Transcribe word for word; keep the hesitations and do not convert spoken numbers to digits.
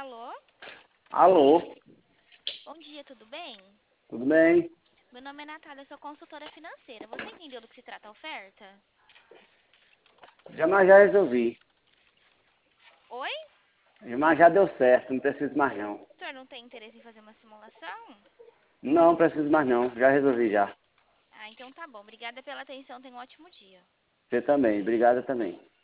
Alô? Alô, Bom dia, tudo bem? tudo bem? Meu nome é Natália, eu sou consultora financeira. Você entendeu do que se trata a oferta? Já, mas já resolvi. Oi? Mas já deu certo, não preciso mais não. O senhor não tem interesse em fazer uma simulação? Não preciso mais não, já resolvi já. Ah, então tá bom. Obrigada pela atenção. Tenha um ótimo dia. Você também, obrigado também.